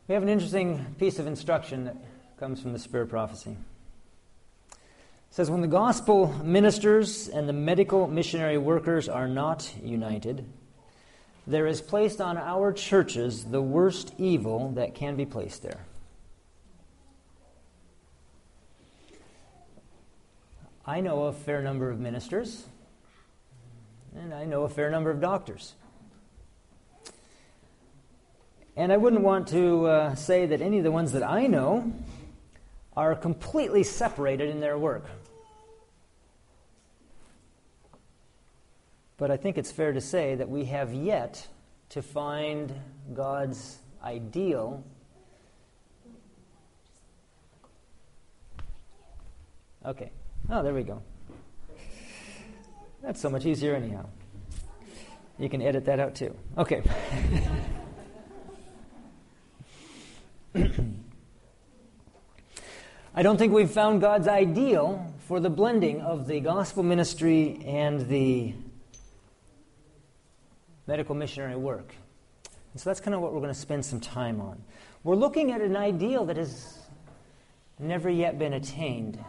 We have an interesting piece of instruction that comes from the Spirit of Prophecy. It says, when the gospel ministers and the medical missionary workers are not united, there is placed on our churches the worst evil that can be placed there. I know a fair number of ministers, and I know a fair number of doctors. And I wouldn't want to say that any of the ones that I know are completely separated in their work. But I think it's fair to say that we have yet to find God's ideal. Okay. Oh, there we go. That's so much easier anyhow. You can edit that out too. Okay. I don't think we've found God's ideal for the blending of the gospel ministry and the medical missionary work. And so that's kind of what we're going to spend some time on. We're looking at an ideal that has never yet been attained.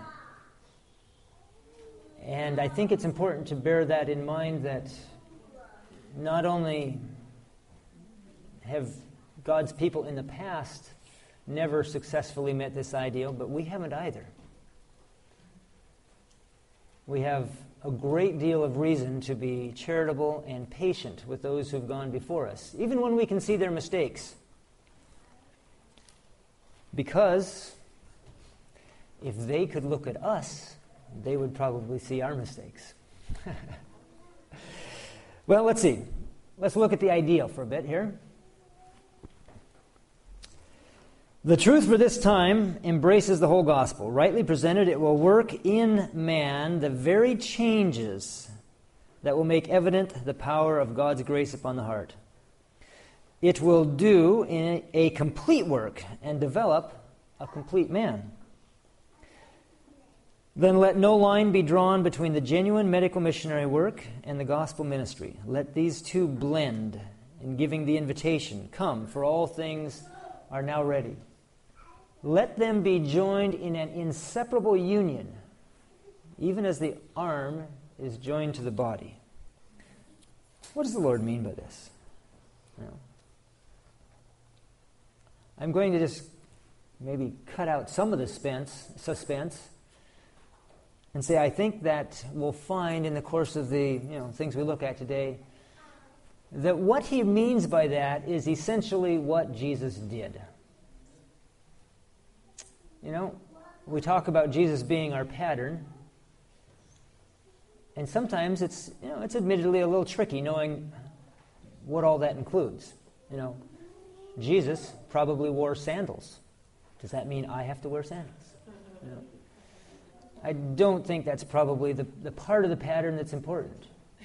And I think it's important to bear that in mind, that not only have God's people in the past never successfully met this ideal, but we haven't either. We have a great deal of reason to be charitable and patient with those who've gone before us, even when we can see their mistakes. Because if they could look at us, they would probably see our mistakes. Well, let's see. Let's look at the ideal for a bit here. The truth for this time embraces the whole gospel. Rightly presented, it will work in man the very changes that will make evident the power of God's grace upon the heart. It will do a complete work and develop a complete man. Then let no line be drawn between the genuine medical missionary work and the gospel ministry. Let these two blend in giving the invitation, "Come, for all things are now ready." Let them be joined in an inseparable union, even as the arm is joined to the body. What does the Lord mean by this? I'm going to just maybe cut out some of the suspense and say I think that we'll find in the course of the things we look at today that what he means by that is essentially what Jesus did. We talk about Jesus being our pattern, and sometimes it's admittedly a little tricky knowing what all that includes. Jesus probably wore sandals. Does that mean I have to wear sandals? I don't think that's probably the part of the pattern that's important.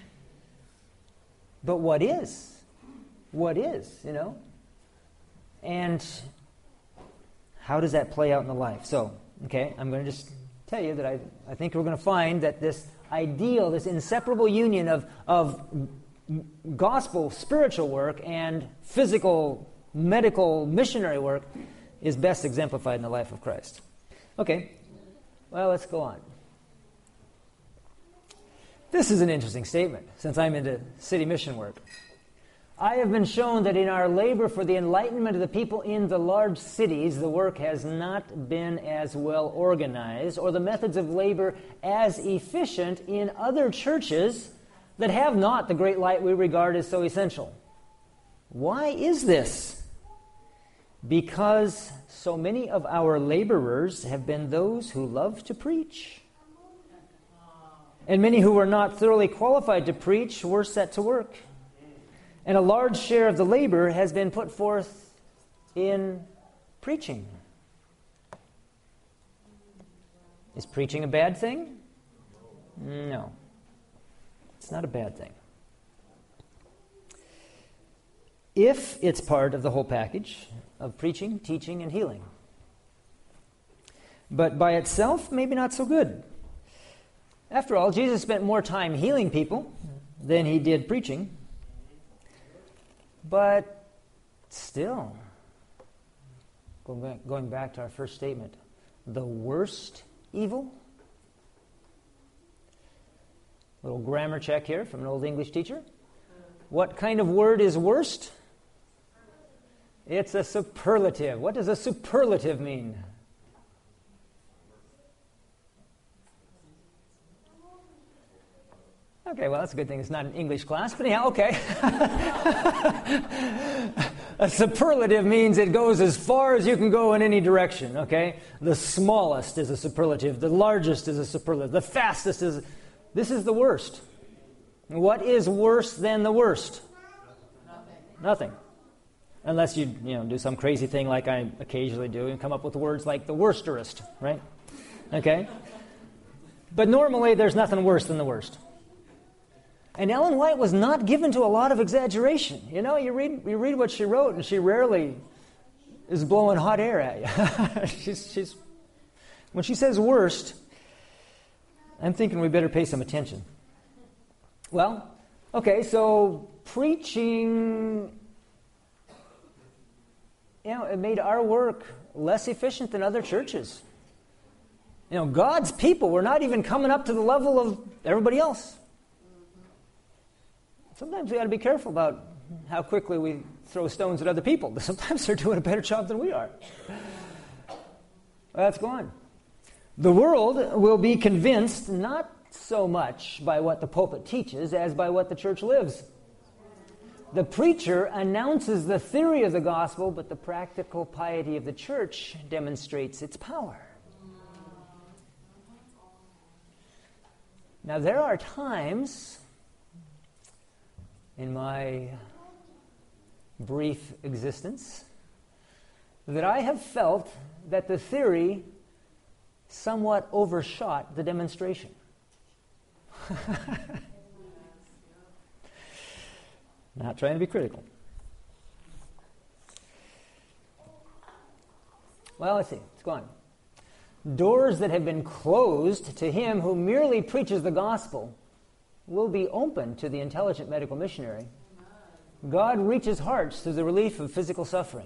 But what is? And how does that play out in the life? So, I'm going to just tell you that I think we're going to find that this ideal, this inseparable union of gospel spiritual work and physical medical missionary work is best exemplified in the life of Christ. Okay, well, let's go on. This is an interesting statement, since I'm into city mission work. I have been shown that in our labor for the enlightenment of the people in the large cities, the work has not been as well organized, or the methods of labor as efficient in other churches that have not the great light we regard as so essential. Why is this? Because so many of our laborers have been those who love to preach. And many who were not thoroughly qualified to preach were set to work. And a large share of the labor has been put forth in preaching. Is preaching a bad thing? No. It's not a bad thing. If it's part of the whole package of preaching, teaching, and healing. But by itself, maybe not so good. After all, Jesus spent more time healing people than he did preaching. But still, going back to our first statement, the worst evil? Little grammar check here from an old English teacher. What kind of word is worst? It's a superlative. What does a superlative mean? Okay, well, that's a good thing it's not an English class, but anyhow, okay. A superlative means it goes as far as you can go in any direction, okay? The smallest is a superlative. The largest is a superlative. The fastest is... This is the worst. What is worse than the worst? Nothing. Unless you do some crazy thing like I occasionally do and come up with words like the worsterest, right? Okay? But normally there's nothing worse than the worst. And Ellen White was not given to a lot of exaggeration. You read what she wrote, and she rarely is blowing hot air at you. she's when she says worst, I'm thinking we better pay some attention. Well, okay, so preaching, it made our work less efficient than other churches. God's people were not even coming up to the level of everybody else. Sometimes we got to be careful about how quickly we throw stones at other people. Sometimes they're doing a better job than we are. Let's go on. The world will be convinced not so much by what the pulpit teaches as by what the church lives. The preacher announces the theory of the gospel, but the practical piety of the church demonstrates its power. Now, there are times in my brief existence that I have felt that the theory somewhat overshot the demonstration. Not trying to be critical. Well, let's see. Let's go on. Doors that have been closed to him who merely preaches the gospel will be open to the intelligent medical missionary. God reaches hearts through the relief of physical suffering.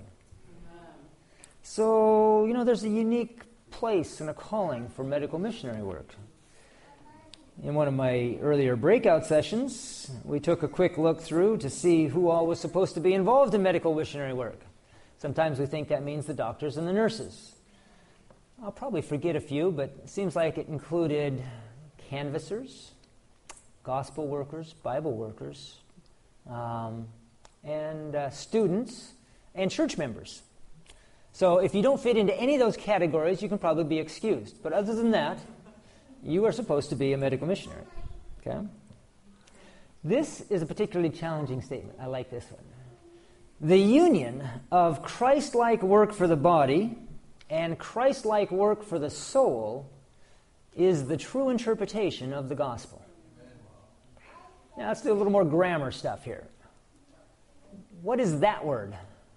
So, there's a unique place and a calling for medical missionary work. In one of my earlier breakout sessions, we took a quick look through to see who all was supposed to be involved in medical missionary work. Sometimes we think that means the doctors and the nurses. I'll probably forget a few, but it seems like it included canvassers, gospel workers, Bible workers, and students, and church members. So if you don't fit into any of those categories, you can probably be excused. But other than that, you are supposed to be a medical missionary. Okay? This is a particularly challenging statement. I like this one. The union of Christ-like work for the body and Christ-like work for the soul is the true interpretation of the gospel. Now, let's do a little more grammar stuff here. What is that word?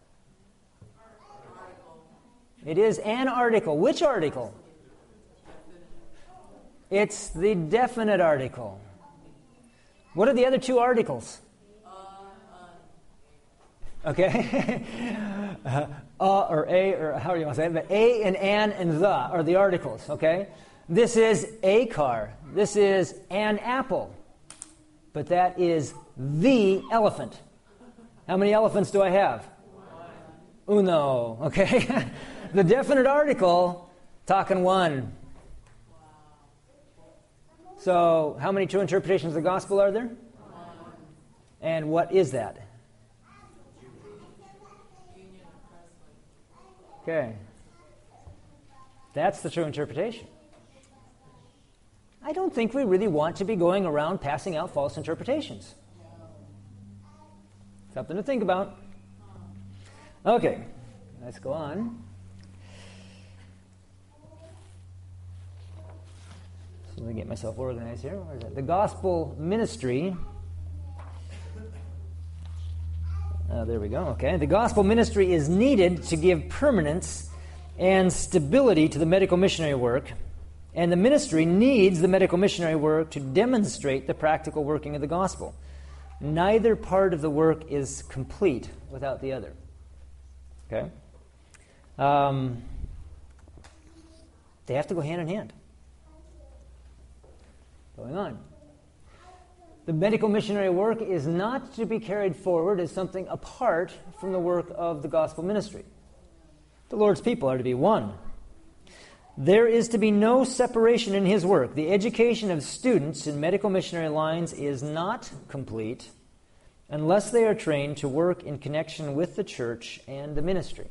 It is an article. Which article? It's the definite article. What are the other two articles? Okay? Or a, or how do you want to say it? But a and an and the are the articles, okay? This is a car. This is an apple. But that is the elephant. How many elephants do I have? Uno, okay? The definite article, talking one. So, how many true interpretations of the gospel are there? And what is that? Okay. That's the true interpretation. I don't think we really want to be going around passing out false interpretations. Something to think about. Okay, let's go on. So let me get myself organized here. Where is that? The gospel ministry. There we go. Okay. The gospel ministry is needed to give permanence and stability to the medical missionary work, and the ministry needs the medical missionary work to demonstrate the practical working of the gospel. Neither part of the work is complete without the other. Okay? They have to go hand in hand. Going on. The medical missionary work is not to be carried forward as something apart from the work of the gospel ministry. The Lord's people are to be one. There is to be no separation in his work. The education of students in medical missionary lines is not complete unless they are trained to work in connection with the church and the ministry.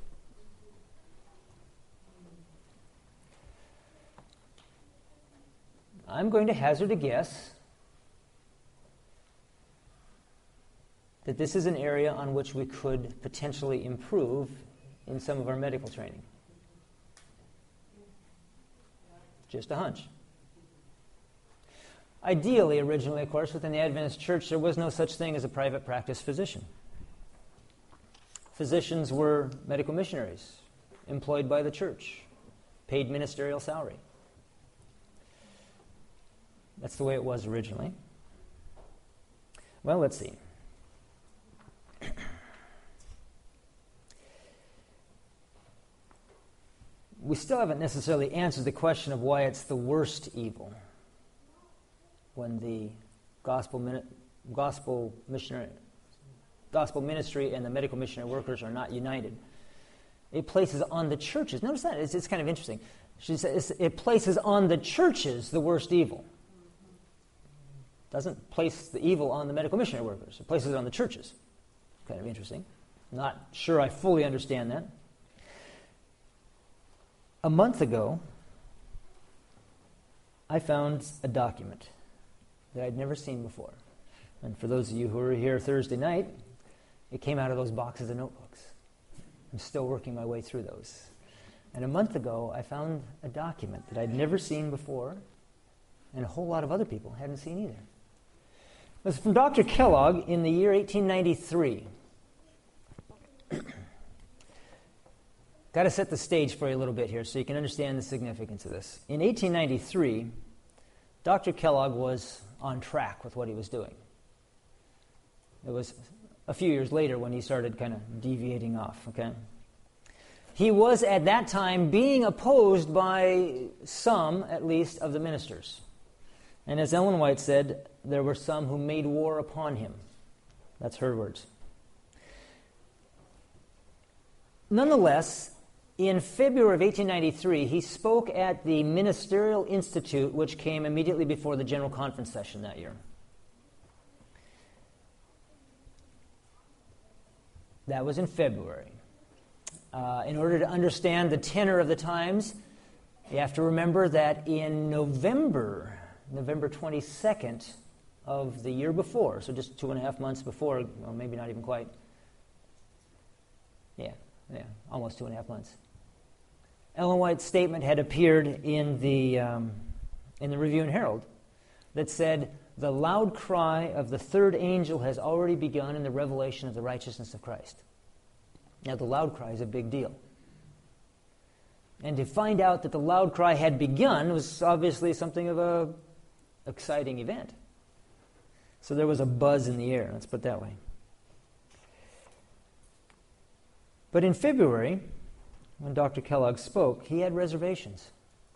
I'm going to hazard a guess that this is an area on which we could potentially improve in some of our medical training. Just a hunch. Ideally, originally, of course, within the Adventist Church, there was no such thing as a private practice physician. Physicians were medical missionaries, employed by the church, paid ministerial salary. That's the way it was originally. Well, let's see. We still haven't necessarily answered the question of why it's the worst evil when the gospel ministry and the medical missionary workers are not united. It places on the churches. Notice that. It's kind of interesting. She says it places on the churches the worst evil. Doesn't place the evil on the medical missionary workers. It places it on the churches. Kind of interesting. Not sure I fully understand that. A month ago, I found a document that I'd never seen before. And for those of you who were here Thursday night, it came out of those boxes of notebooks. I'm still working my way through those. And a month ago, I found a document that I'd never seen before, and a whole lot of other people hadn't seen either. It was from Dr. Kellogg in the year 1893. Got to set the stage for you a little bit here so you can understand the significance of this. In 1893, Dr. Kellogg was on track with what he was doing. It was a few years later when he started kind of deviating off, okay? He was at that time being opposed by some, at least, of the ministers. And as Ellen White said, there were some who made war upon him. That's her words. Nonetheless, in February of 1893, he spoke at the Ministerial Institute, which came immediately before the General Conference session that year. That was in February. In order to understand the tenor of the times, you have to remember that in November 22nd of the year before, so just 2.5 months before, or maybe not even quite, almost 2.5 months, Ellen White's statement had appeared in the Review and Herald that said, "The loud cry of the third angel has already begun in the revelation of the righteousness of Christ." Now, the loud cry is a big deal. And to find out that the loud cry had begun was obviously something of a exciting event. So there was a buzz in the air, let's put it that way. But in February, when Dr. Kellogg spoke, he had reservations.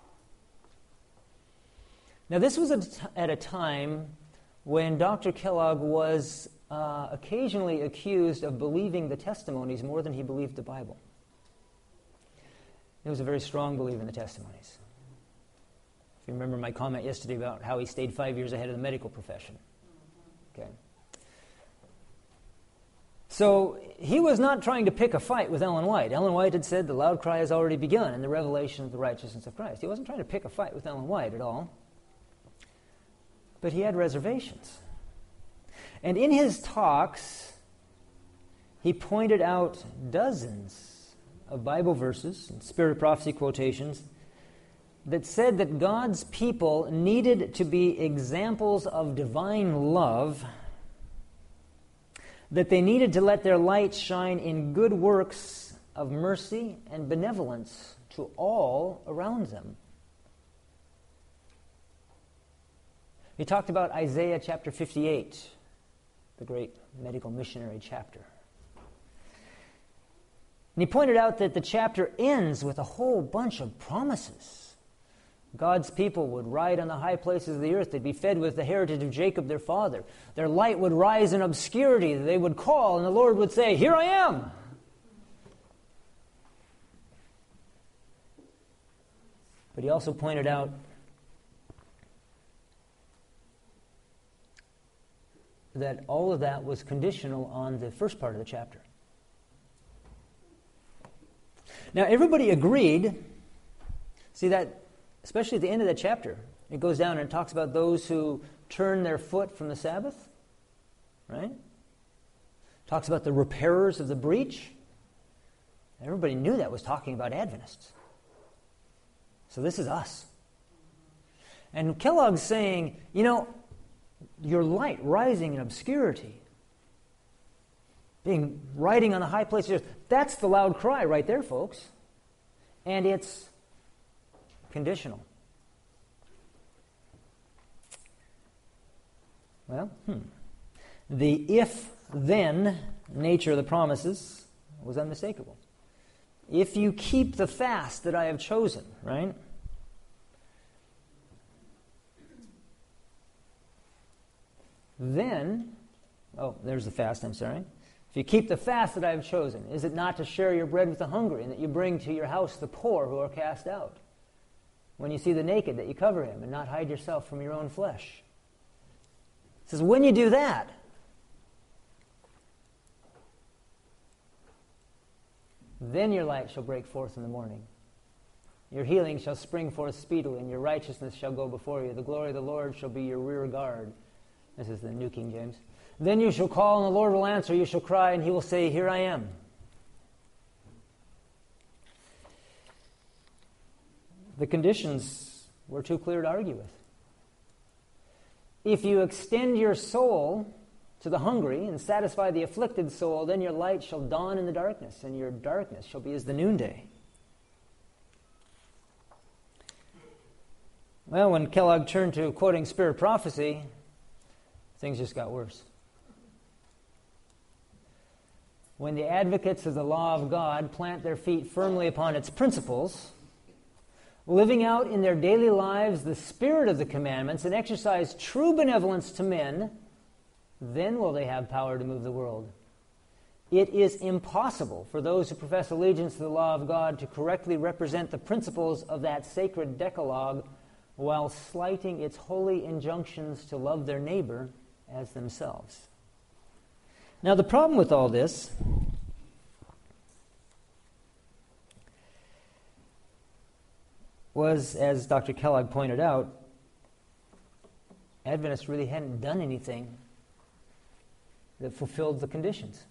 Now, this was at a time when Dr. Kellogg was occasionally accused of believing the testimonies more than he believed the Bible. He was a very strong believer in the testimonies. If you remember my comment yesterday about how he stayed 5 years ahead of the medical profession. Okay. So he was not trying to pick a fight with Ellen White. Ellen White had said the loud cry has already begun in the revelation of the righteousness of Christ. He wasn't trying to pick a fight with Ellen White at all. But he had reservations. And in his talks, he pointed out dozens of Bible verses and Spirit of Prophecy quotations that said that God's people needed to be examples of divine love, that they needed to let their light shine in good works of mercy and benevolence to all around them. He talked about Isaiah chapter 58, the great medical missionary chapter. And he pointed out that the chapter ends with a whole bunch of promises. God's people would ride on the high places of the earth. They'd be fed with the heritage of Jacob, their father. Their light would rise in obscurity. They would call, and the Lord would say, "Here I am." But he also pointed out that all of that was conditional on the first part of the chapter. Now, everybody agreed. See that, especially at the end of that chapter, it goes down and talks about those who turn their foot from the Sabbath, right? Talks about the repairers of the breach. Everybody knew that was talking about Adventists. So this is us. And Kellogg's saying, your light rising in obscurity, riding on the high places, that's the loud cry right there, folks. And it's conditional. Well, the if-then nature of the promises was unmistakable. If you keep the fast that I have chosen, right? Then, there's the fast, I'm sorry. If you keep the fast that I have chosen, is it not to share your bread with the hungry, and that you bring to your house the poor who are cast out? When you see the naked, that you cover him, and not hide yourself from your own flesh. It says, when you do that, then your light shall break forth in the morning. Your healing shall spring forth speedily, and your righteousness shall go before you. The glory of the Lord shall be your rear guard. This is the New King James. Then you shall call, and the Lord will answer. You shall cry, and he will say, "Here I am." The conditions were too clear to argue with. If you extend your soul to the hungry and satisfy the afflicted soul, then your light shall dawn in the darkness, and your darkness shall be as the noonday. Well, when Kellogg turned to quoting Spirit Prophecy, things just got worse. When the advocates of the law of God plant their feet firmly upon its principles, living out in their daily lives the spirit of the commandments and exercise true benevolence to men, then will they have power to move the world. It is impossible for those who profess allegiance to the law of God to correctly represent the principles of that sacred Decalogue while slighting its holy injunctions to love their neighbor as themselves. Now, the problem with all this was, as Dr. Kellogg pointed out, Adventists really hadn't done anything that fulfilled the conditions.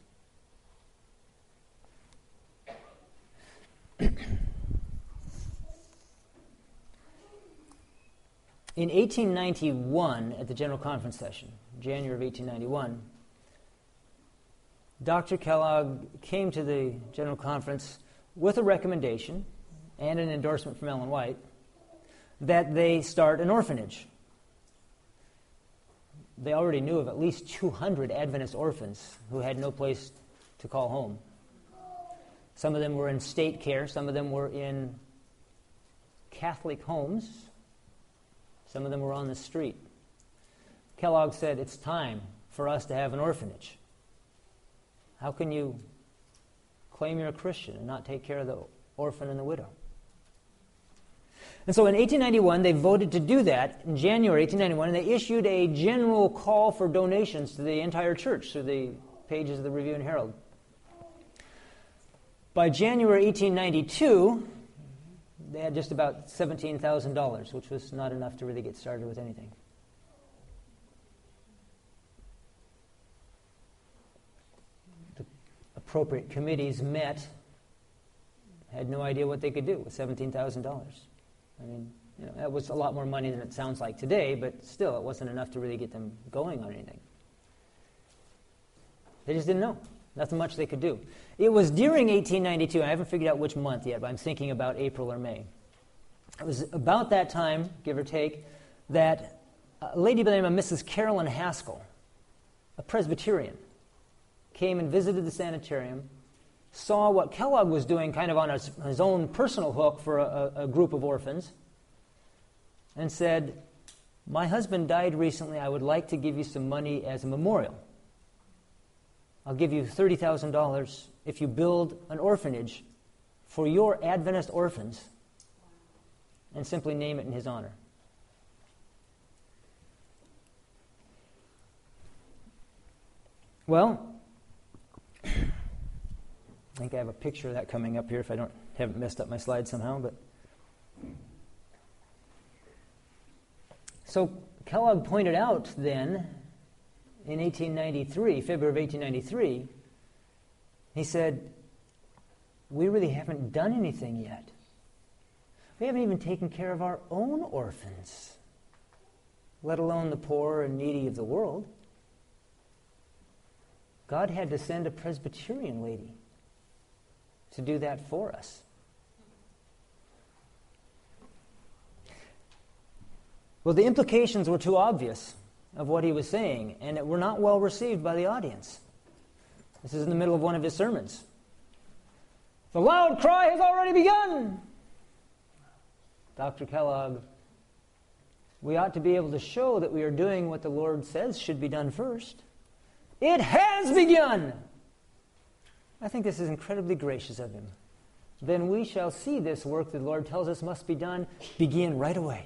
In 1891, at the General Conference session, January of 1891, Dr. Kellogg came to the General Conference with a recommendation and an endorsement from Ellen White that they start an orphanage. They already knew of at least 200 Adventist orphans who had no place to call home. Some of them were in state care, some of them were in Catholic homes, some of them were on the street. Kellogg said, it's time for us to have an orphanage. How can you claim you're a Christian and not take care of the orphan and the widow? And so in 1891, they voted to do that in January 1891, and they issued a general call for donations to the entire church through the pages of the Review and Herald. By January 1892, they had just about $17,000, which was not enough to really get started with anything. The appropriate committees met, had no idea what they could do with $17,000. I mean, that was a lot more money than it sounds like today, but still, it wasn't enough to really get them going on anything. They just didn't know. Nothing much they could do. It was during 1892, I haven't figured out which month yet, but I'm thinking about April or May. It was about that time, give or take, that a lady by the name of Mrs. Carolyn Haskell, a Presbyterian, came and visited the sanitarium saw what Kellogg was doing kind of on his own personal hook for a group of orphans and said, "My husband died recently. I would like to give you some money as a memorial. I'll give you $30,000 if you build an orphanage for your Adventist orphans and simply name it in his honor." Well, I think I have a picture of that coming up here if I haven't messed up my slide somehow. But so Kellogg pointed out then in 1893, February of 1893, he said, "We really haven't done anything yet. We haven't even taken care of our own orphans, let alone the poor and needy of the world." God had to send a Presbyterian lady to do that for us. Well, the implications were too obvious of what he was saying, and it were not well received by the audience. This is in the middle of one of his sermons. "The loud cry has already begun." Dr. Kellogg, we ought to be able to show that we are doing what the Lord says should be done first. It has begun. I think this is incredibly gracious of him. Then we shall see this work the Lord tells us must be done begin right away.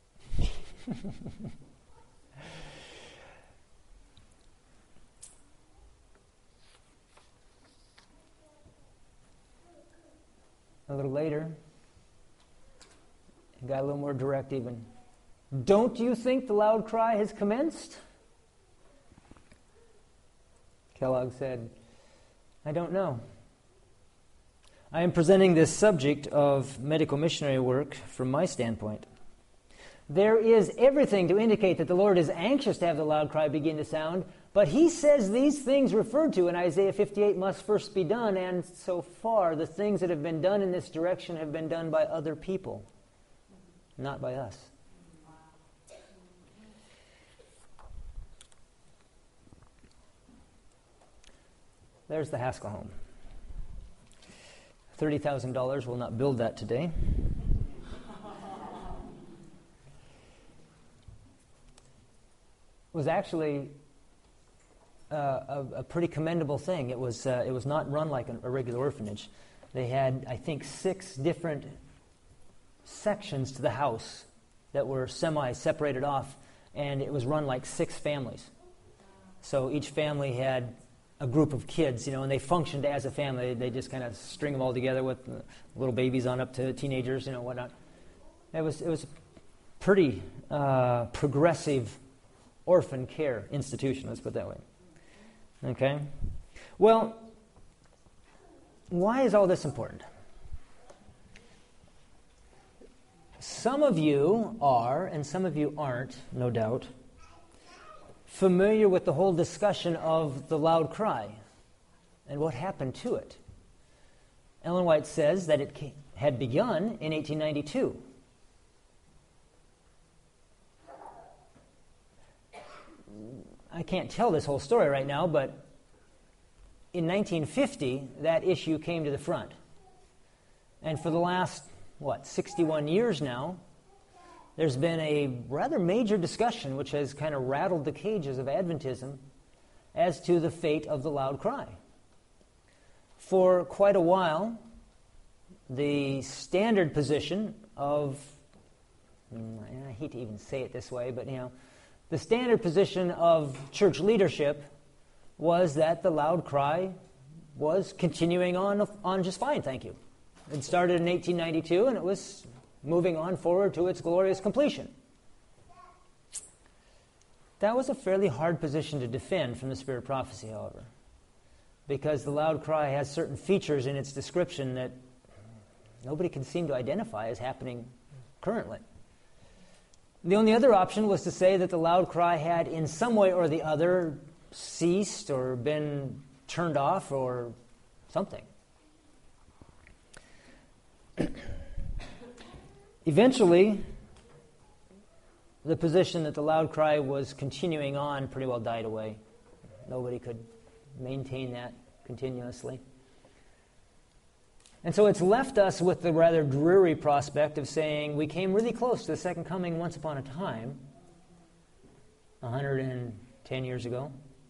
A little later, he got a little more direct even. "Don't you think the loud cry has commenced?" Kellogg said, "I don't know. I am presenting this subject of medical missionary work from my standpoint. There is everything to indicate that the Lord is anxious to have the loud cry begin to sound, but he says these things referred to in Isaiah 58 must first be done, and so far the things that have been done in this direction have been done by other people, not by us." There's the Haskell home. $30,000 will not build that today. It was actually a pretty commendable thing. It was not run like a regular orphanage. They had, I think, 6 different sections to the house that were semi-separated off, and it was run like 6 families. So each family had a group of kids, and they functioned as a family. They just kind of string them all together with little babies on up to teenagers, whatnot. It was pretty progressive orphan care institution, let's put it that way. Okay? Well, why is all this important? Some of you are, and some of you aren't, no doubt, familiar with the whole discussion of the loud cry and what happened to it. Ellen White says that it had begun in 1892. I can't tell this whole story right now, but in 1950, that issue came to the front. And for the last, 61 years now, there's been a rather major discussion which has kind of rattled the cages of Adventism as to the fate of the loud cry. For quite a while, the standard position of, I hate to even say it this way, but the standard position of church leadership was that the loud cry was continuing on just fine, thank you. It started in 1892, and it was moving on forward to its glorious completion. That was a fairly hard position to defend from the Spirit of Prophecy, however, because the loud cry has certain features in its description that nobody can seem to identify as happening currently. The only other option was to say that the loud cry had in some way or the other ceased or been turned off or something. Eventually, the position that the loud cry was continuing on pretty well died away. Nobody could maintain that continuously. And so it's left us with the rather dreary prospect of saying we came really close to the second coming once upon a time, 110 years ago.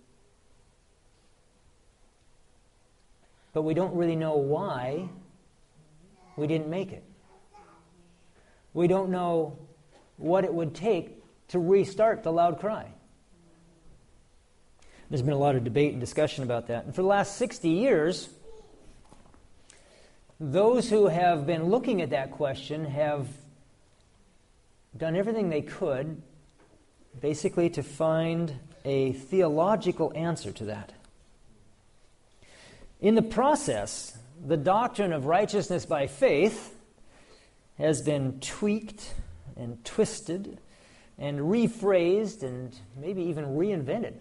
But we don't really know why we didn't make it. We don't know what it would take to restart the loud cry. There's been a lot of debate and discussion about that. And for the last 60 years, those who have been looking at that question have done everything they could, basically, to find a theological answer to that. In the process, the doctrine of righteousness by faith has been tweaked and twisted and rephrased and maybe even reinvented.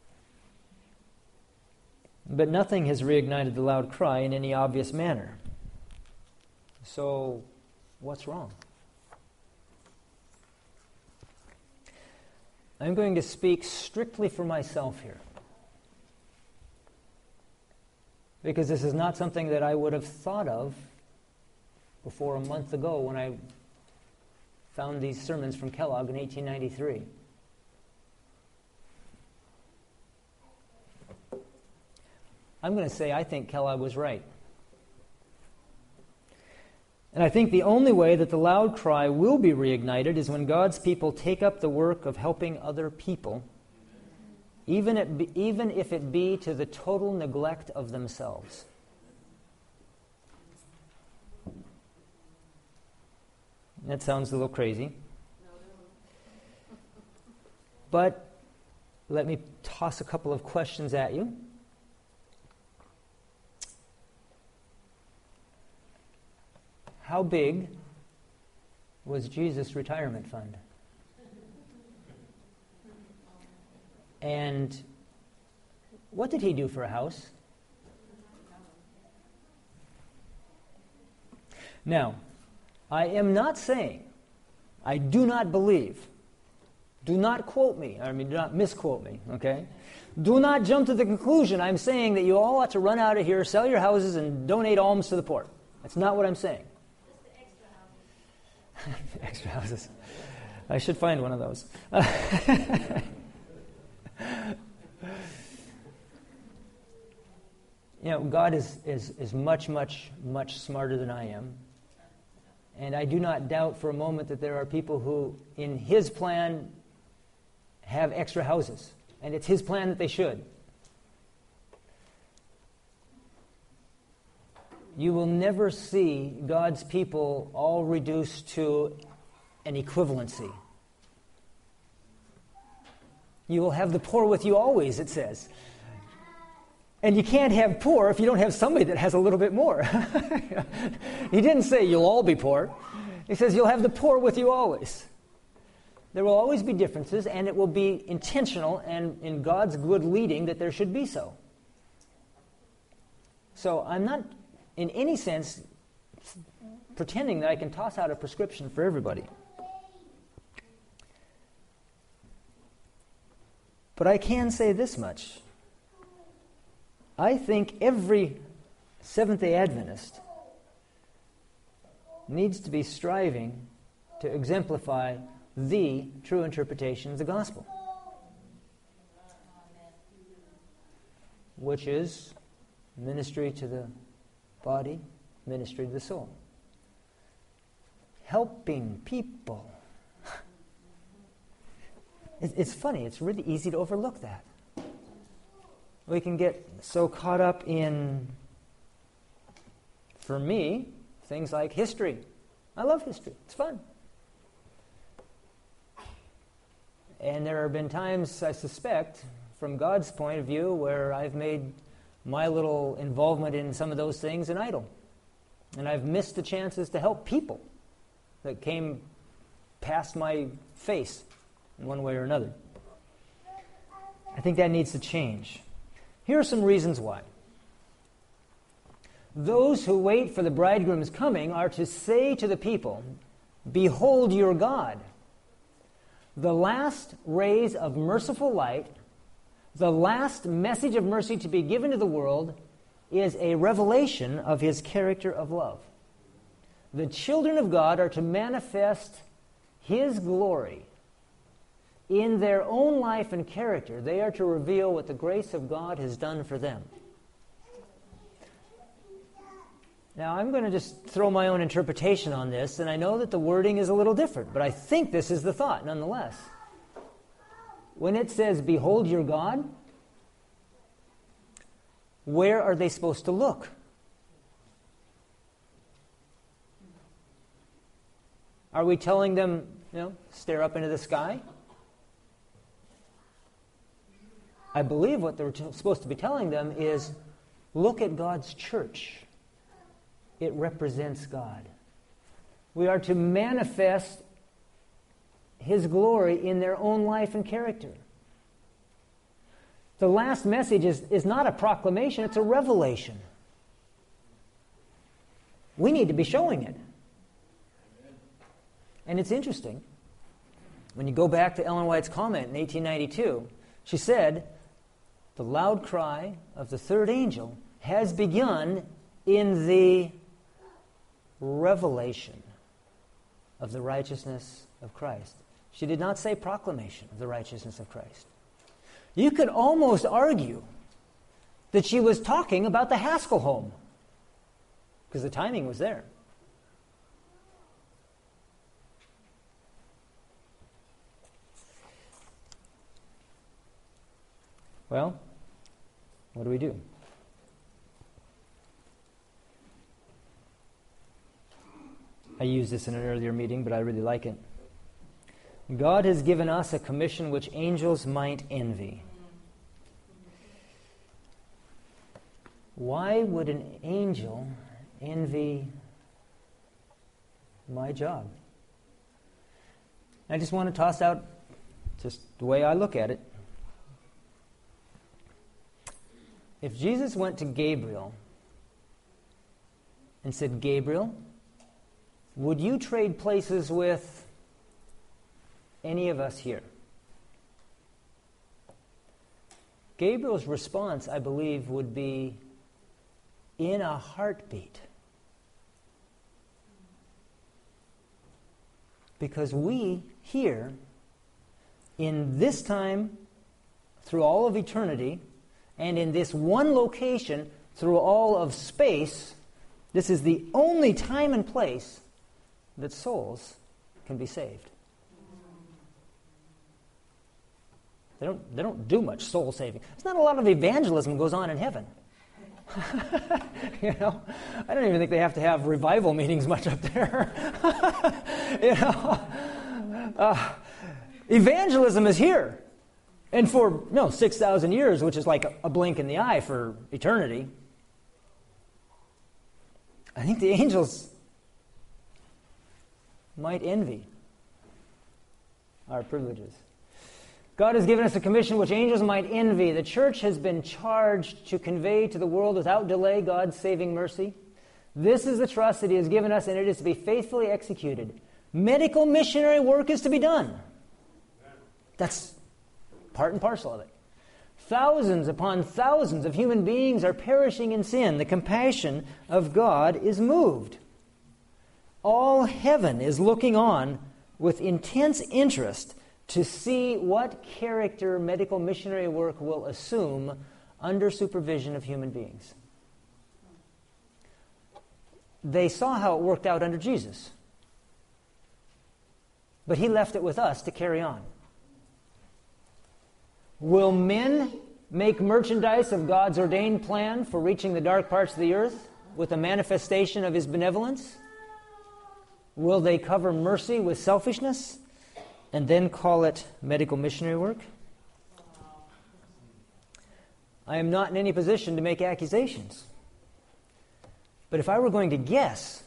But nothing has reignited the loud cry in any obvious manner. So, what's wrong? I'm going to speak strictly for myself here, because this is not something that I would have thought of before a month ago when I found these sermons from Kellogg in 1893. I'm going to say I think Kellogg was right. And I think the only way that the loud cry will be reignited is when God's people take up the work of helping other people, even if it be to the total neglect of themselves. That sounds a little crazy. But let me toss a couple of questions at you. How big was Jesus' retirement fund? And what did he do for a house? Now, I am not saying, I do not believe, do not quote me, do not misquote me, okay? Do not jump to the conclusion I'm saying that you all ought to run out of here, sell your houses, and donate alms to the poor. That's not what I'm saying. Extra houses. I should find one of those. God is much, much, much smarter than I am. And I do not doubt for a moment that there are people who, in His plan, have extra houses. And it's His plan that they should. You will never see God's people all reduced to an equivalency. You will have the poor with you always, it says. And you can't have poor if you don't have somebody that has a little bit more. He didn't say you'll all be poor. He says you'll have the poor with you always. There will always be differences, and it will be intentional and in God's good leading that there should be so. So I'm not in any sense pretending that I can toss out a prescription for everybody. But I can say this much. I think every Seventh-day Adventist needs to be striving to exemplify the true interpretation of the gospel, which is ministry to the body, ministry to the soul. Helping people. It's funny, it's really easy to overlook that. We can get so caught up in, for me, things like history. I love history. It's fun. And there have been times, I suspect, from God's point of view, where I've made my little involvement in some of those things an idol. And I've missed the chances to help people that came past my face in one way or another. I think that needs to change. Here are some reasons why. Those who wait for the bridegroom's coming are to say to the people, "Behold your God." The last rays of merciful light, the last message of mercy to be given to the world, is a revelation of his character of love. The children of God are to manifest his glory in their own life and character. They are to reveal what the grace of God has done for them. Now, I'm going to just throw my own interpretation on this, and I know that the wording is a little different, but I think this is the thought nonetheless. When it says, "Behold your God," where are they supposed to look? Are we telling them, stare up into the sky? I believe what they're supposed to be telling them is, look at God's church. It represents God. We are to manifest his glory in their own life and character. The last message is not a proclamation, it's a revelation. We need to be showing it. And it's interesting. When you go back to Ellen White's comment in 1892, she said, "The loud cry of the third angel has begun in the revelation of the righteousness of Christ." She did not say proclamation of the righteousness of Christ. You could almost argue that she was talking about the Haskell home, because the timing was there. Well, what do we do? I used this in an earlier meeting, but I really like it. God has given us a commission which angels might envy. Why would an angel envy my job? I just want to toss out just the way I look at it. If Jesus went to Gabriel and said, "Gabriel, would you trade places with any of us here?" Gabriel's response, I believe, would be in a heartbeat. Because we here, in this time, through all of eternity, and in this one location, through all of space, this is the only time and place that souls can be saved. They don't do much soul saving. There's not a lot of evangelism goes on in heaven. I don't even think they have to have revival meetings much up there. Evangelism is here. And for 6,000 years, which is like a blink in the eye for eternity, I think the angels might envy our privileges. God has given us a commission which angels might envy. The church has been charged to convey to the world without delay God's saving mercy. This is the trust that he has given us, and it is to be faithfully executed. Medical missionary work is to be done. That's part and parcel of it. Thousands upon thousands of human beings are perishing in sin. The compassion of God is moved. All heaven is looking on with intense interest to see what character medical missionary work will assume under supervision of human beings. They saw how it worked out under Jesus. But he left it with us to carry on. Will men make merchandise of God's ordained plan for reaching the dark parts of the earth with a manifestation of his benevolence? Will they cover mercy with selfishness and then call it medical missionary work? I am not in any position to make accusations. But if I were going to guess,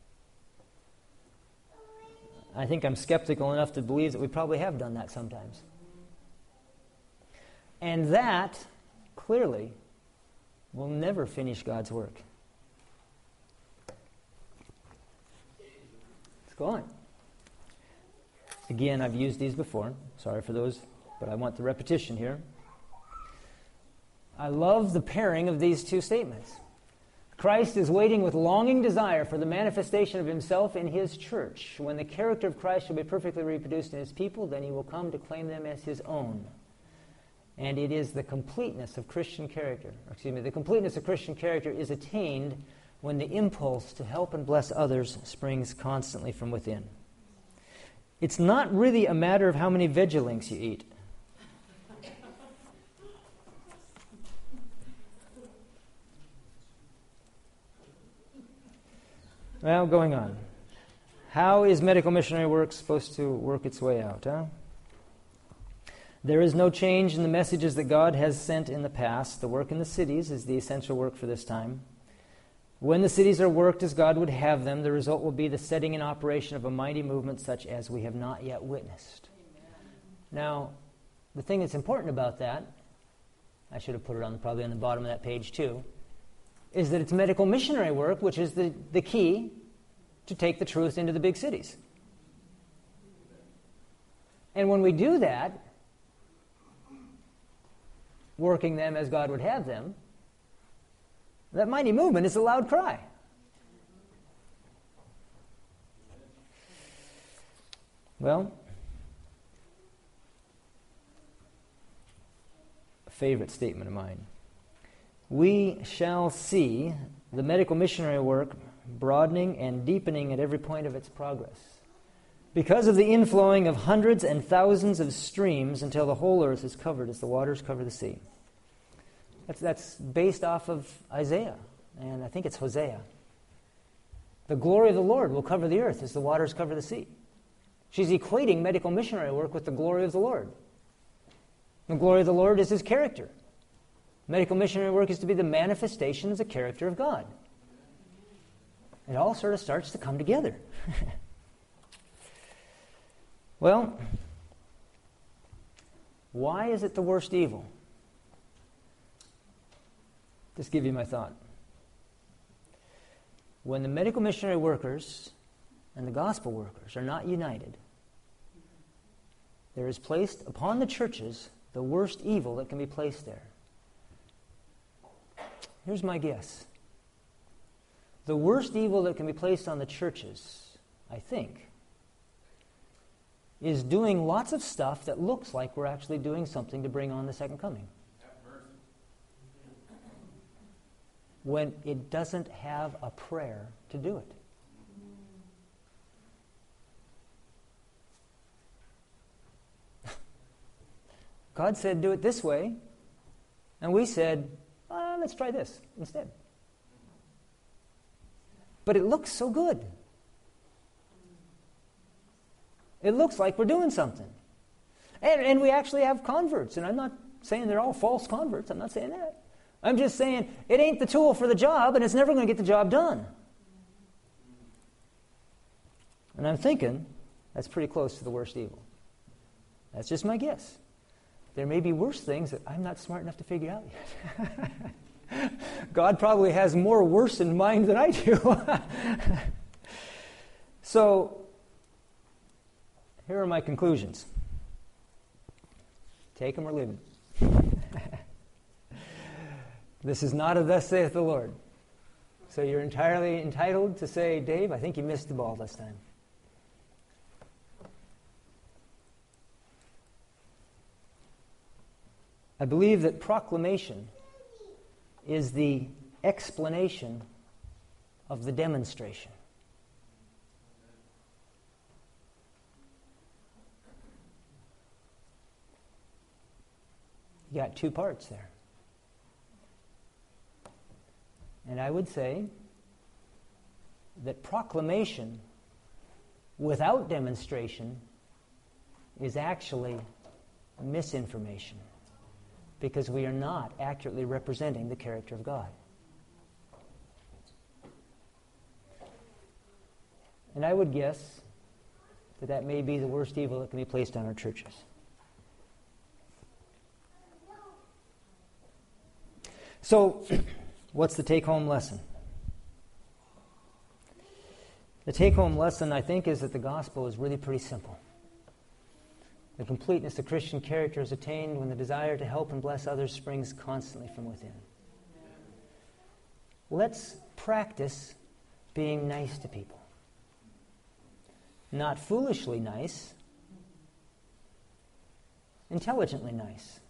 I think I'm skeptical enough to believe that we probably have done that sometimes. And that, clearly, will never finish God's work. Let's go on. Again, I've used these before. Sorry for those, but I want the repetition here. I love the pairing of these two statements. Christ is waiting with longing desire for the manifestation of himself in his church. When the character of Christ shall be perfectly reproduced in his people, then he will come to claim them as his own. And it is the completeness of Christian character. The completeness of Christian character is attained when the impulse to help and bless others springs constantly from within. It's not really a matter of how many Vigilinks you eat. Well, going on. How is medical missionary work supposed to work its way out, huh? There is no change in the messages that God has sent in the past. The work in the cities is the essential work for this time. When the cities are worked as God would have them, the result will be the setting in operation of a mighty movement such as we have not yet witnessed. Amen. Now, the thing that's important about that, I should have put it probably on the bottom of that page too, is that it's medical missionary work, which is the key to take the truth into the big cities. And when we do that, working them as God would have them, that mighty movement is a loud cry. Well, a favorite statement of mine. We shall see the medical missionary work broadening and deepening at every point of its progress, because of the inflowing of hundreds and thousands of streams until the whole earth is covered as the waters cover the sea. That's based off of Isaiah, and I think it's Hosea. The glory of the Lord will cover the earth as the waters cover the sea. She's equating medical missionary work with the glory of the Lord. The glory of the Lord is his character. Medical missionary work is to be the manifestation of the character of God. It all sort of starts to come together. Well, why is it the worst evil? Just give you my thought. When the medical missionary workers and the gospel workers are not united, there is placed upon the churches the worst evil that can be placed there. Here's my guess. The worst evil that can be placed on the churches, I think, is doing lots of stuff that looks like we're actually doing something to bring on the second coming, when it doesn't have a prayer to do it. God said, do it this way, and we said, let's try this instead. But it looks so good. It looks like we're doing something. And we actually have converts, and I'm not saying they're all false converts. I'm not saying that. I'm just saying it ain't the tool for the job, and it's never going to get the job done. And I'm thinking that's pretty close to the worst evil. That's just my guess. There may be worse things that I'm not smart enough to figure out yet. God probably has more worse in mind than I do. So, here are my conclusions. Take them or leave them. This is not a thus saith the Lord. So you're entirely entitled to say, Dave, I think you missed the ball this time. I believe that proclamation is the explanation of the demonstration. You got two parts there. And I would say that proclamation without demonstration is actually misinformation, because we are not accurately representing the character of God. And I would guess that may be the worst evil that can be placed on our churches. So, what's the take-home lesson? The take-home lesson, I think, is that the gospel is really pretty simple. The completeness of Christian character is attained when the desire to help and bless others springs constantly from within. let's practice being nice to people. Not foolishly nice, intelligently nice.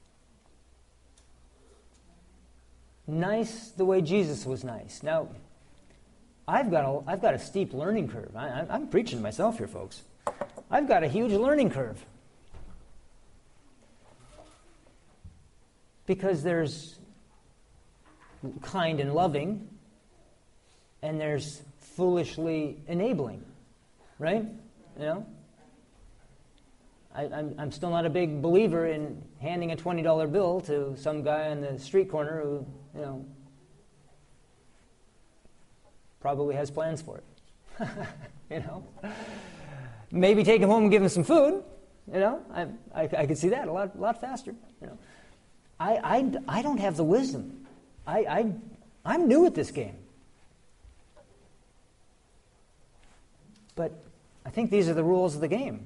Nice the way Jesus was nice. Now, I've got a steep learning curve. I'm preaching to myself here, folks. I've got a huge learning curve. Because there's kind and loving, and there's foolishly enabling, right? You know? I'm still not a big believer in handing a $20 bill to some guy on the street corner who, you know, probably has plans for it. You know? Maybe take him home and give him some food. You know? I could see that a lot faster. You know? I don't have the wisdom. I'm new at this game. But I think these are the rules of the game.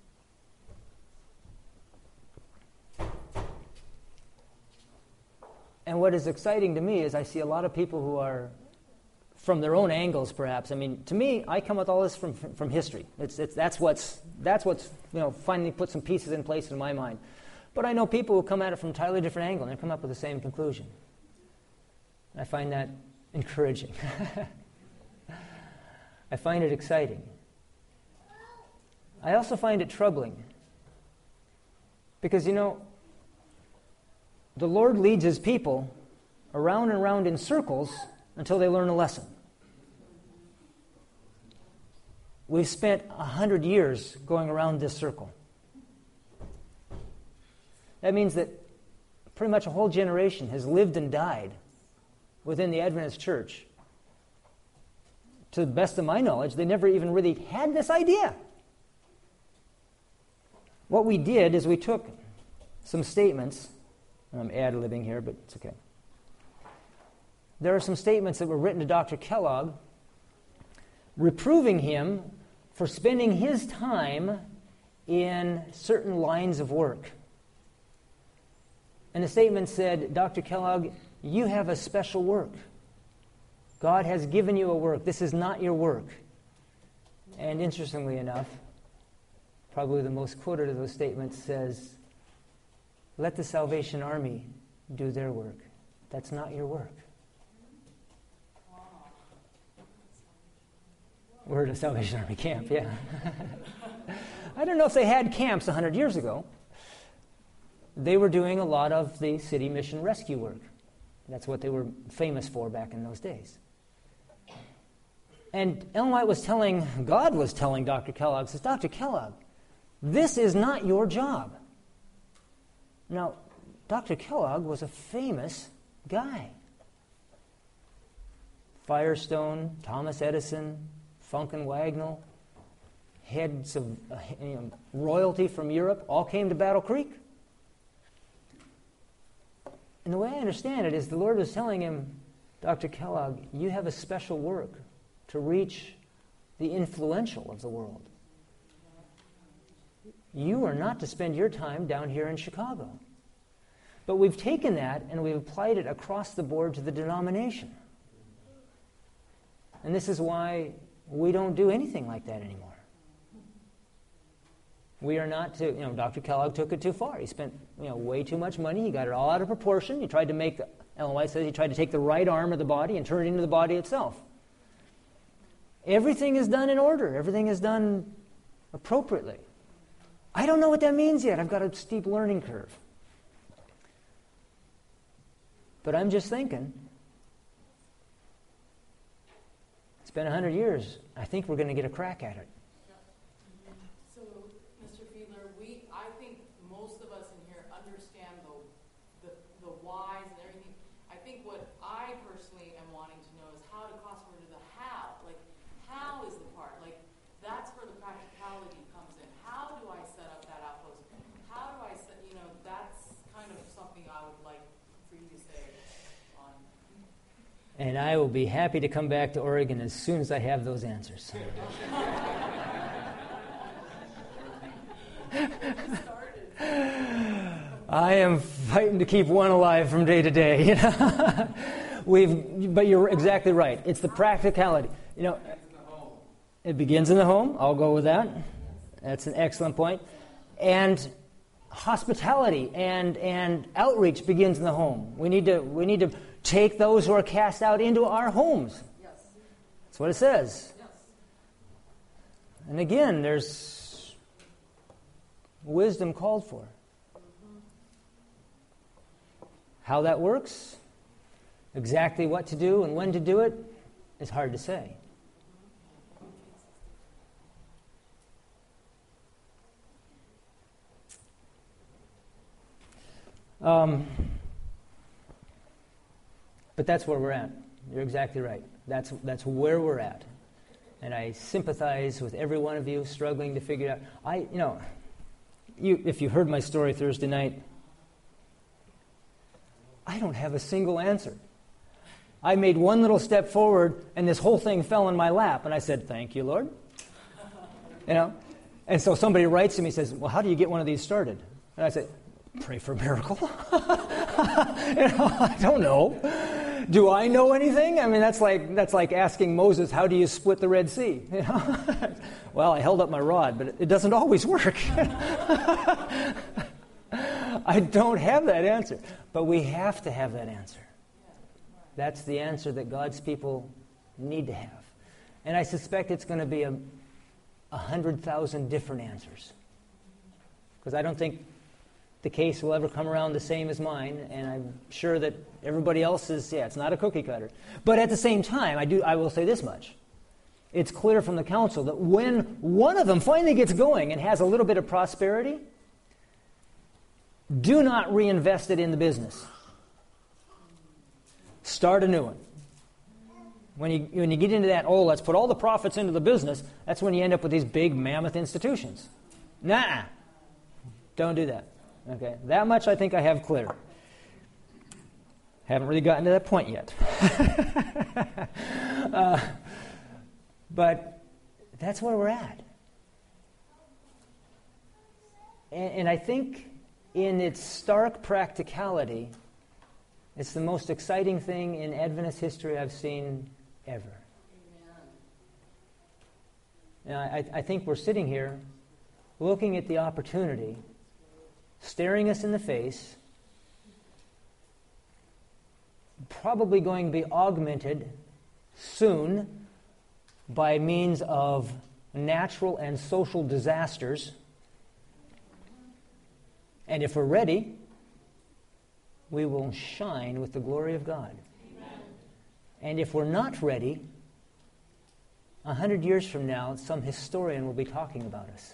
And what is exciting to me is I see a lot of people who are, from their own angles perhaps. I mean, to me, I come with all this from history. That's what's finally put some pieces in place in my mind. But I know people who come at it from an entirely different angle and they come up with the same conclusion. I find that encouraging. I find it exciting. I also find it troubling. Because, you know, the Lord leads His people around and around in circles until they learn a lesson. We've spent 100 years going around this circle. That means that pretty much a whole generation has lived and died within the Adventist church. To the best of my knowledge, they never even really had this idea. What we did is we took some statements. I'm ad-libbing here, but it's okay. There are some statements that were written to Dr. Kellogg reproving him for spending his time in certain lines of work. And the statement said, Dr. Kellogg, you have a special work. God has given you a work. This is not your work. And interestingly enough, probably the most quoted of those statements says, let the Salvation Army do their work. That's not your work. We're at a Salvation Army camp, yeah. I don't know if they had camps 100 years ago. They were doing a lot of the city mission rescue work. That's what they were famous for back in those days. And Ellen White God was telling Dr. Kellogg, says, Dr. Kellogg, this is not your job. Now, Dr. Kellogg was a famous guy. Firestone, Thomas Edison, Funk and Wagnall, heads of royalty from Europe, all came to Battle Creek. And the way I understand it is the Lord was telling him, Dr. Kellogg, you have a special work to reach the influential of the world. You are not to spend your time down here in Chicago. But we've taken that and we've applied it across the board to the denomination. And this is why we don't do anything like that anymore. We are not to, Dr. Kellogg took it too far. He spent, way too much money. He got it all out of proportion. He tried to make, Ellen White says, he tried to take the right arm of the body and turn it into the body itself. Everything is done in order. Everything is done appropriately. I don't know what that means yet. I've got a steep learning curve. But I'm just thinking, it's been 100 years. I think we're going to get a crack at it. So, Mr. Fiedler, I think most of us in here understand the whys and everything. I think what I personally am wanting to know is how to cross over to the how. Like, how is the part? Like, that's where the practicality comes in. How do I set up that outpost? How do I set, that's kind of something I would like for you to say on. And I will be happy to come back to Oregon as soon as I have those answers. I am fighting to keep one alive from day to day. But you're exactly right. It's the practicality. It begins in the home. I'll go with that. That's an excellent point. And hospitality and outreach begins in the home. We need to take those who are cast out into our homes. Yes. That's what it says. Yes. And again, there's wisdom called for. How that works, exactly what to do and when to do it, is hard to say. But that's where we're at. You're exactly right. That's where we're at. And I sympathize with every one of you struggling to figure it out. If you heard my story Thursday night, I don't have a single answer. I made one little step forward, and this whole thing fell in my lap, and I said, "Thank you, Lord." And so somebody writes to me and says, "Well, how do you get one of these started?" And I said, "Pray for a miracle." I don't know. Do I know anything? I mean, that's like asking Moses, "How do you split the Red Sea?" Well, I held up my rod, but it doesn't always work. I don't have that answer, but we have to have that answer. That's the answer that God's people need to have. And I suspect it's going to be 100,000 different answers. Because I don't think the case will ever come around the same as mine, and I'm sure that everybody else is, it's not a cookie cutter. But at the same time, I will say this much. It's clear from the council that when one of them finally gets going and has a little bit of prosperity, do not reinvest it in the business. Start a new one. When you get into that, let's put all the profits into the business, that's when you end up with these big mammoth institutions. Nah, don't do that. Okay, that much I think I have clear. Haven't really gotten to that point yet. But that's where we're at. And I think in its stark practicality, it's the most exciting thing in Adventist history I've seen ever. Amen. I think we're sitting here looking at the opportunity, staring us in the face, probably going to be augmented soon by means of natural and social disasters. And if we're ready, we will shine with the glory of God. Amen. And if we're not ready, 100 years from now, some historian will be talking about us.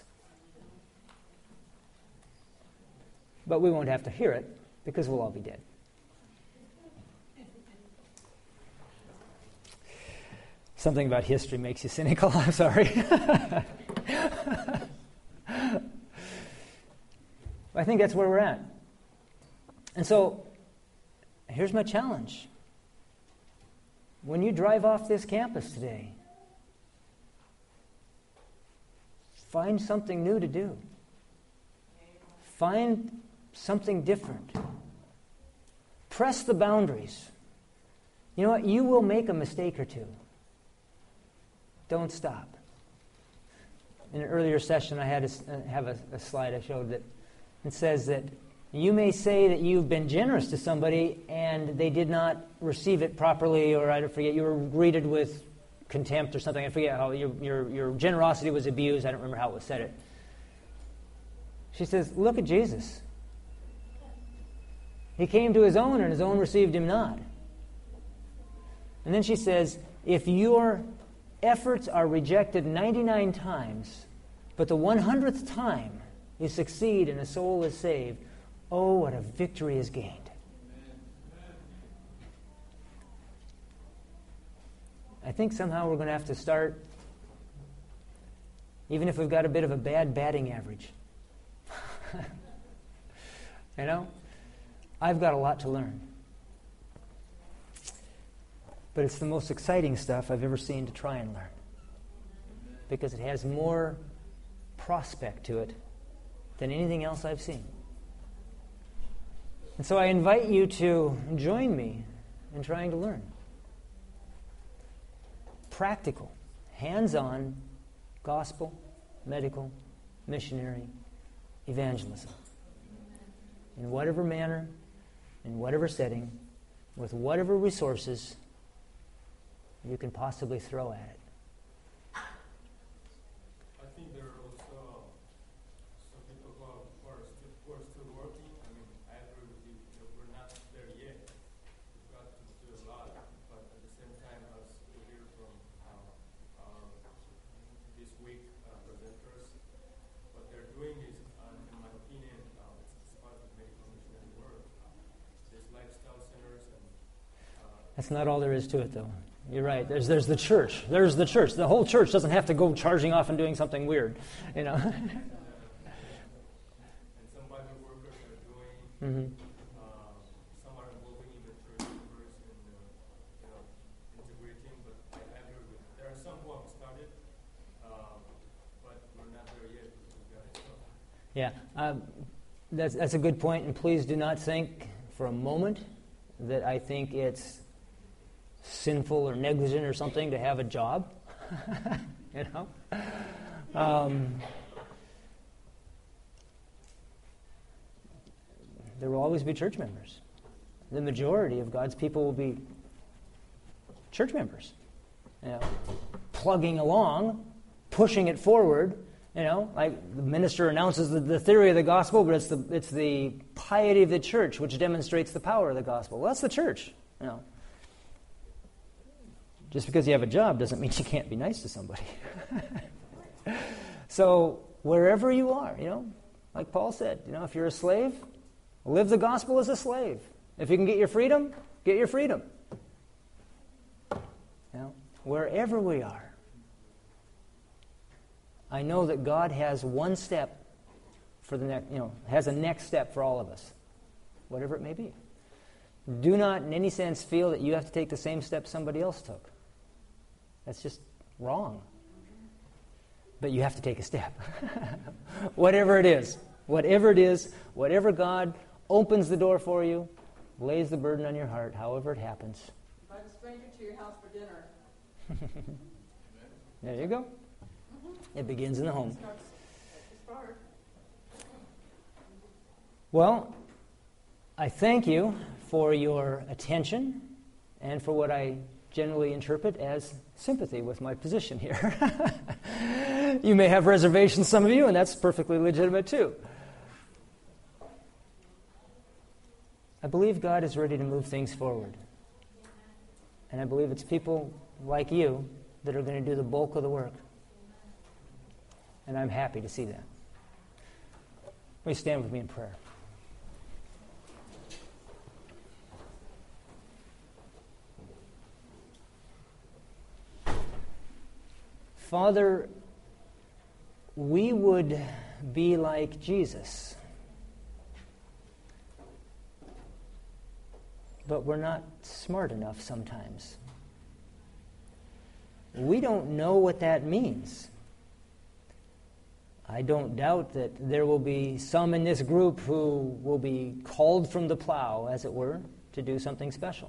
But we won't have to hear it, because we'll all be dead. Something about history makes you cynical. I'm sorry. I think that's where we're at. And so, here's my challenge. When you drive off this campus today, find something new to do. Find something different. Press the boundaries. You know what? You will make a mistake or two. Don't stop. In an earlier session, I had a slide I showed that it says that you may say that you've been generous to somebody and they did not receive it properly, or I forget, you were greeted with contempt or something. I forget how your generosity was abused. I don't remember how it was said. She says, look at Jesus. He came to his own, and his own received him not. And then she says, if your efforts are rejected 99 times, but the 100th time you succeed and a soul is saved, oh, what a victory is gained. I think somehow we're going to have to start, even if we've got a bit of a bad batting average. You know? I've got a lot to learn. But it's the most exciting stuff I've ever seen to try and learn. Because it has more prospect to it than anything else I've seen. And so I invite you to join me and trying to learn. Practical, hands-on, gospel, medical, missionary, evangelism. In whatever manner, in whatever setting, with whatever resources you can possibly throw at it. I think there are also some people who are still working. I mean, I agree with you. We're not there yet. We've got to do a lot. But at the same time, as we hear from this week presenters, what they're doing is, in my opinion, it's part of medical missionary work. There's lifestyle centers and That's not all there is to it, though. You're right. There's the church. There's the church. The whole church doesn't have to go charging off and doing something weird, you know. and some Bible workers are doing. Some are involving in the church members and integrating. But I agree with. There are some who have started, but we're not there yet. We've got to start. Yeah, that's a good point. And please do not think for a moment that I think it's sinful or negligent or something to have a job. You know? There will always be church members. The majority of God's people will be church members. You know, plugging along, pushing it forward. You know, like the minister announces the theory of the gospel, but it's the piety of the church which demonstrates the power of the gospel. Well, that's the church. You know, just because you have a job doesn't mean you can't be nice to somebody. So wherever you are, you know, like Paul said, you know, if you're a slave, live the gospel as a slave. If you can get your freedom, get your freedom. You know, wherever we are. I know that God has one step for the next, you know, has a next step for all of us, whatever it may be. Do not in any sense feel that you have to take the same step somebody else took. That's just wrong. But you have to take a step. Whatever it is, whatever God opens the door for you, lays the burden on your heart, however it happens. Invite a stranger to your house for dinner. There you go. It begins in the home. Well, I thank you for your attention and for what I generally interpret as sympathy with my position here. You may have reservations, some of you, and that's perfectly legitimate too. I believe God is ready to move things forward. And I believe it's people like you that are going to do the bulk of the work. And I'm happy to see that. Will you stand with me in prayer? Father, we would be like Jesus, but we're not smart enough sometimes. We don't know what that means. I don't doubt that there will be some in this group who will be called from the plow, as it were, to do something special.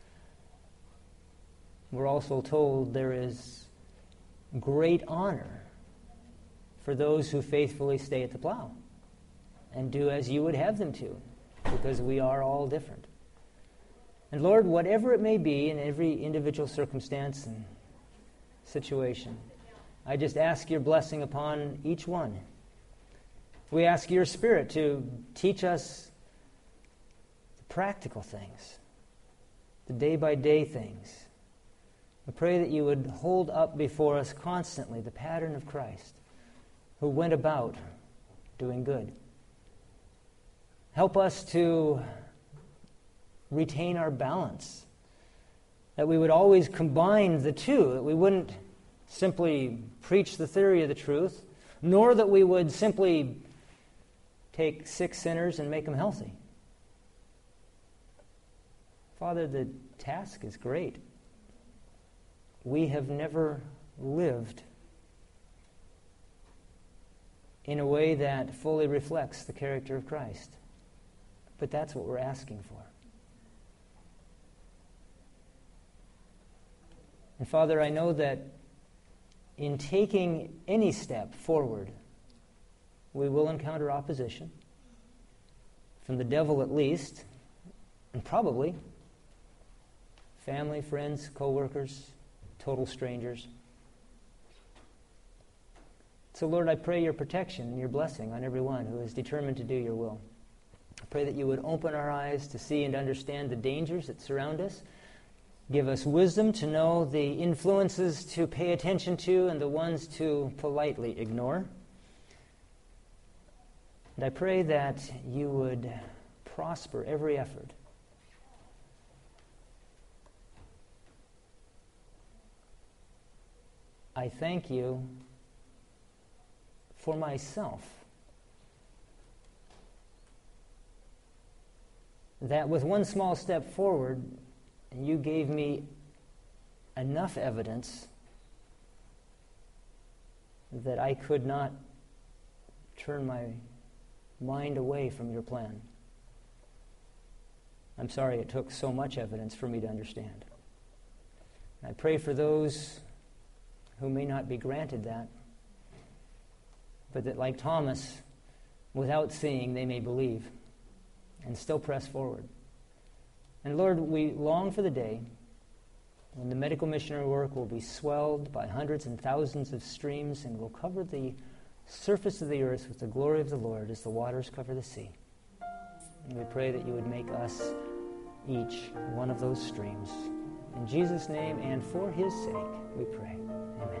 We're also told there is great honor for those who faithfully stay at the plow and do as you would have them to, because we are all different. And Lord, whatever it may be in every individual circumstance and situation, I just ask your blessing upon each one. We ask your Spirit to teach us the practical things, the day-by-day things. We pray that you would hold up before us constantly the pattern of Christ, who went about doing good. Help us to retain our balance, that we would always combine the two, that we wouldn't simply preach the theory of the truth, nor that we would simply take sick sinners and make them healthy. Father, the task is great. We have never lived in a way that fully reflects the character of Christ. But that's what we're asking for. And Father, I know that in taking any step forward, we will encounter opposition, from the devil at least, and probably family, friends, co-workers, total strangers. So Lord, I pray your protection and your blessing on everyone who is determined to do your will. I pray that you would open our eyes to see and understand the dangers that surround us. Give us wisdom to know the influences to pay attention to and the ones to politely ignore. And I pray that you would prosper every effort. I thank you for myself, that with one small step forward, you gave me enough evidence that I could not turn my mind away from your plan. I'm sorry it took so much evidence for me to understand. And I pray for those who may not be granted that, but that, like Thomas, without seeing, they may believe and still press forward. And Lord, we long for the day when the medical missionary work will be swelled by hundreds and thousands of streams and will cover the surface of the earth with the glory of the Lord as the waters cover the sea. And we pray that you would make us each one of those streams. In Jesus' name and for his sake, we pray. Amen.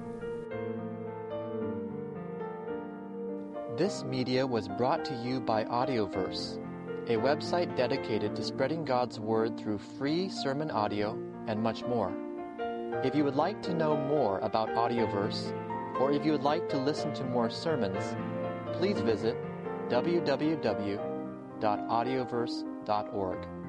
This media was brought to you by Audioverse, a website dedicated to spreading God's Word through free sermon audio and much more. If you would like to know more about Audioverse, or if you would like to listen to more sermons, please visit www.audioverse.org.